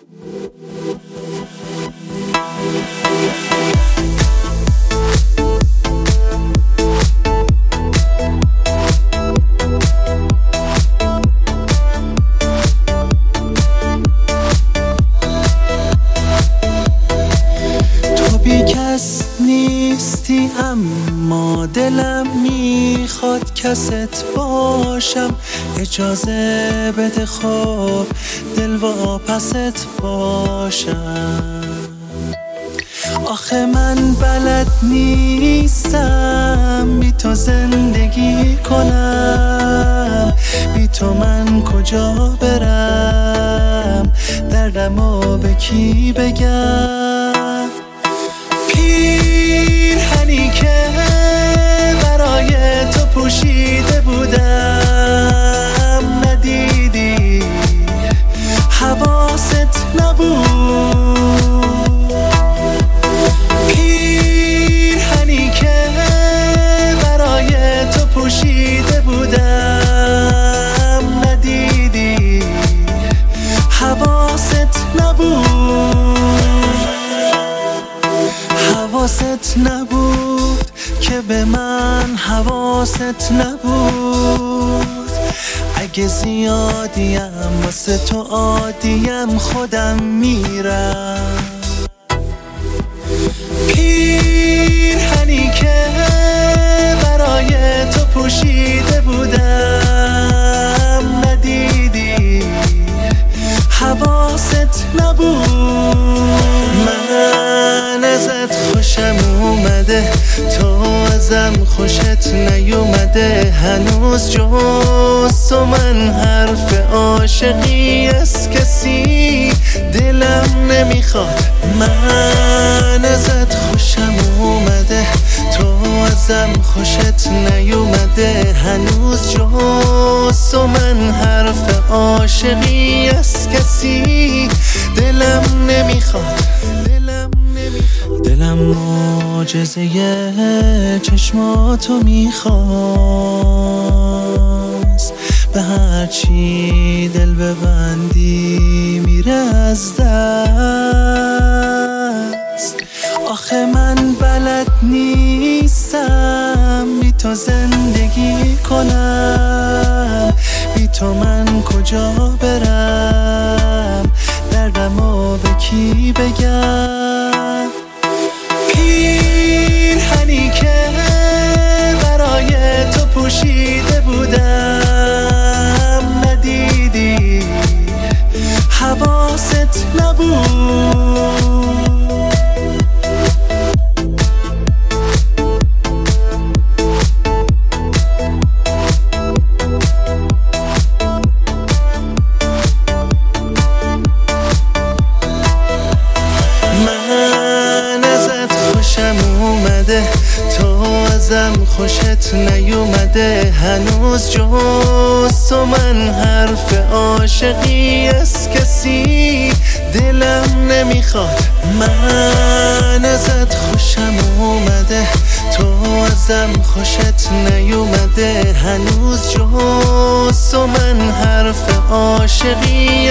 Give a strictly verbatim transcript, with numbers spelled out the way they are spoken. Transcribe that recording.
نیستی اما دلم میخواد کست باشم، اجازه بده خب دل واپست باشم. آخه من بلد نیستم بی تو زندگی کنم، بی تو من کجا برم، دردمو به کی بگم؟ پیرهنی که برای تو پوشیده بودم ندیدی، حواست نبود. پیرهنی که برای تو پوشیده بودم ندیدی، حواست نبود. حواست نبود که به من حواست نبود. اگه زیادیم واسه تو عادیم خودم میرم. پیرهنی که برای تو پوشیده بودم ندیدی، حواست نبود. من ازت خوشم اومده، تو ازم خوشت نیومده، هنوز جز تو من حرف عاشقی از کسی دلم نمیخواد. من ازت خوشم اومده، تو ازم خوشت نیومده، هنوز جز تو من حرف عاشقی از کسی دلم نمیخواد. دلم معجزه چشماتو میخواست، به هرچی دل ببندی میره از دست. آخه من بلد نیستم بی تو زندگی کنم، بی تو من کجا برم، دردمو به کی بگم؟ پیرهنی که برای تو پوشیده بودم ندیدی، حواست نبود. تو ازم خوشت نیومده، هنوز جز تو من حرف عاشقی از کسی دلم نمیخواد. من ازت خوشم اومده، تو ازم خوشت نیومده، هنوز جز تو من حرف عاشقی